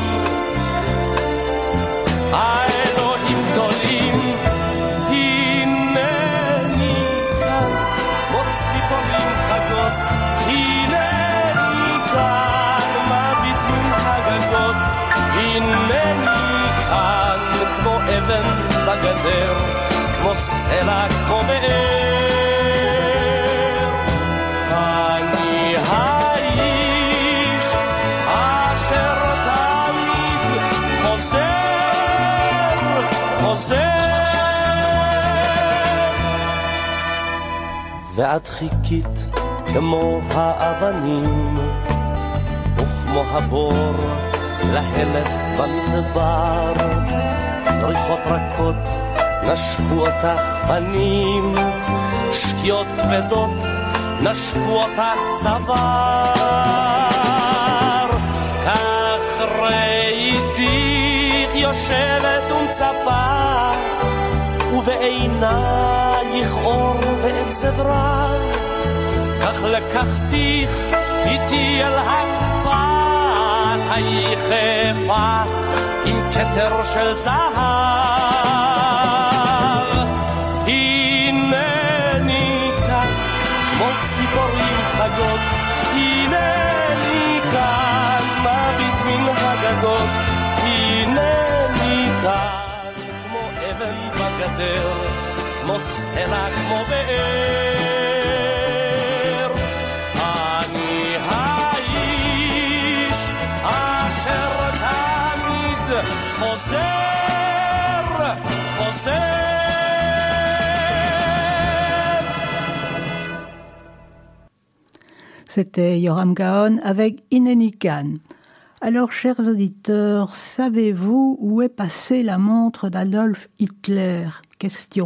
האלוהים גדולים, הנני כאן כמו ציפורים חגות, הנני כאן מביט מן הגגות, הנני כאן כמו אבן בגדר, כמו סלע, כמו באר. אני האיש אשר תמיד חוזר, חוזר. ואת חיכית כמו האבנים וכמו הבור להלך במדבר, זריחות רכות נשקו אותך פנים, שקיעות כבדות נשקו אותך צוואר. כך ראיתיך יושבת ומצפה, ובעינייך אור ועצב רב, כך לקחתיך איתי אל החפת היחפה עם כתר של זהב. הנני כאן כמו ציפורים חגות, הנני כאן מביט מן הגגות, הנני כאן כמו אבן בגדר, כמו סלע, כמו באר. אני האיש אשר תמיד חוזר, חוזר. C'était Yoram Gaon avec Hineni Khan. Alors, chers auditeurs, savez-vous où est passée la montre d'Adolf Hitler? Question.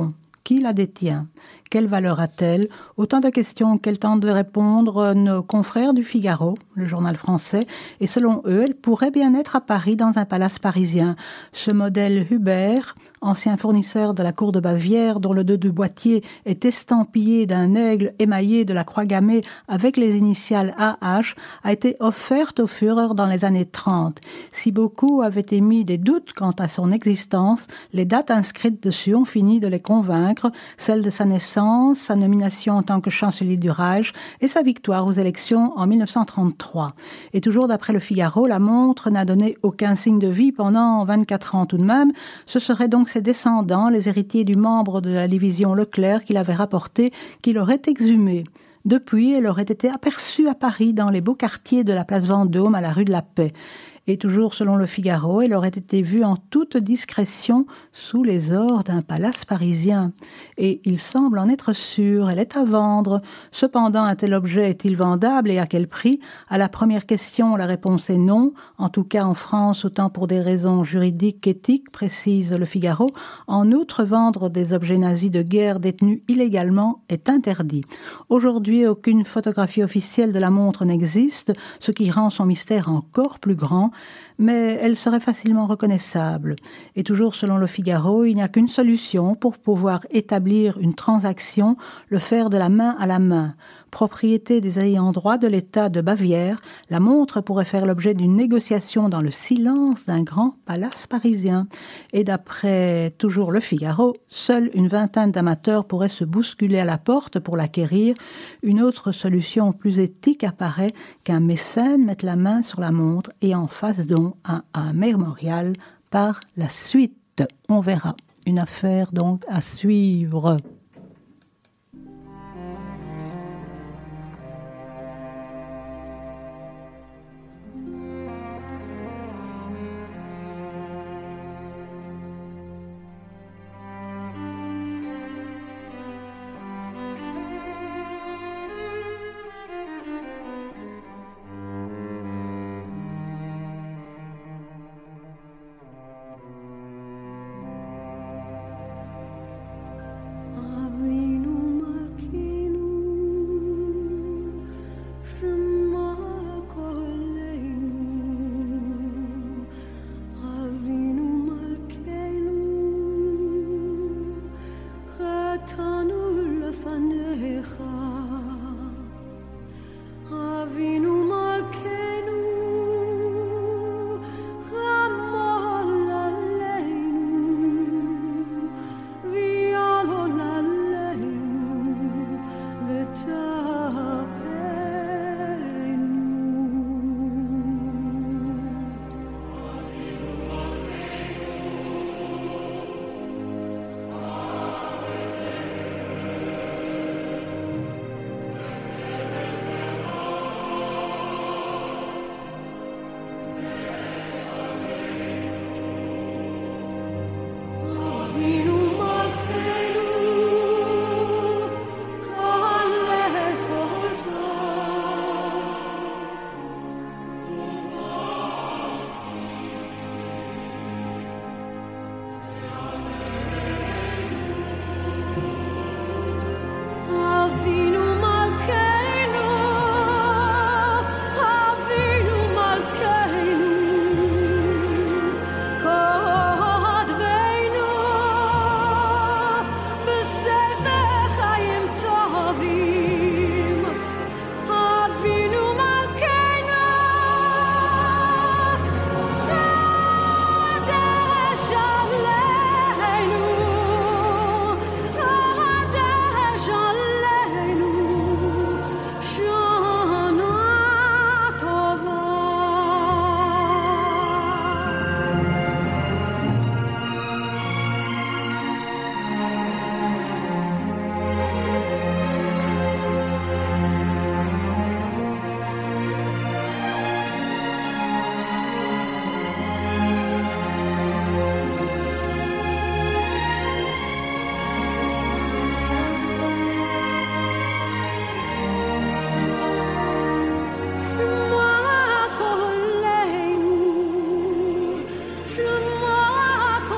Qui la détient? Quelle valeur a-t-elle? Autant de questions auxquelles tentent de répondre nos confrères du Figaro, le journal français, et selon eux, elle pourrait bien être à Paris dans un palace parisien. Ce modèle Hubert, ancien fournisseur de la cour de Bavière, dont le dos du boîtier est estampillé d'un aigle émaillé de la croix gammée avec les initiales A H, a été offerte au Führer dans les années trente. Si beaucoup avaient émis des doutes quant à son existence, les dates inscrites dessus ont fini de les convaincre, celle de sa naissance, sa nomination en tant que chancelier du Reich et sa victoire aux élections en mille neuf cent trente-trois. Et toujours d'après le Figaro, la montre n'a donné aucun signe de vie pendant vingt-quatre ans tout de même. Ce seraient donc ses descendants, les héritiers du membre de la division Leclerc qui l'avait rapporté, qui l'auraient exhumée. Depuis, elle aurait été aperçue à Paris dans les beaux quartiers de la place Vendôme à la rue de la Paix. Et toujours selon le Figaro, elle aurait été vue en toute discrétion sous les ors d'un palace parisien. Et il semble en être sûr, elle est à vendre. Cependant, un tel objet est-il vendable et à quel prix? À la première question, la réponse est non. En tout cas en France, autant pour des raisons juridiques qu'éthiques, précise le Figaro. En outre, vendre des objets nazis de guerre détenus illégalement est interdit. Aujourd'hui, aucune photographie officielle de la montre n'existe, ce qui rend son mystère encore plus grand. Mais elle serait facilement reconnaissable. Et toujours selon le Figaro, il n'y a qu'une solution pour pouvoir établir une transaction, le faire de la main à la main. Propriété des ayants droit de l'État de Bavière, la montre pourrait faire l'objet d'une négociation dans le silence d'un grand palace parisien. Et d'après toujours le Figaro, seule une vingtaine d'amateurs pourraient se bousculer à la porte pour l'acquérir. Une autre solution plus éthique apparaît, qu'un mécène mette la main sur la montre et en fasse don à un mémorial par la suite. On verra. Une affaire donc à suivre.